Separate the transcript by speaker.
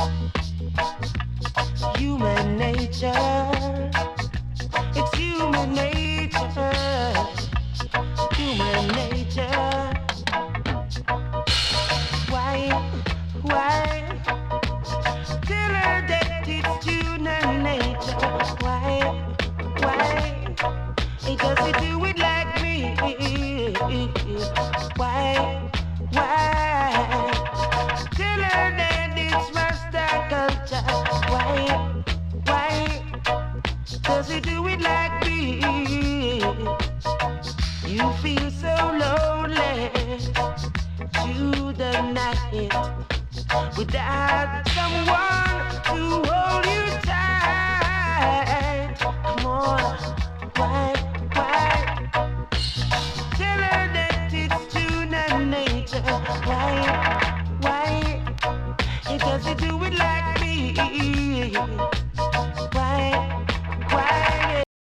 Speaker 1: Human nature, it's human nature, human nature. Why, till her death it's human nature. Why, it doesn't do it like me. Why, till her death it's Rasta culture. Why, does it do it like me? You feel so lonely through the night without someone to hold you tight. Come on, why? Tell her that it's human nature. Why? It doesn't do it like me.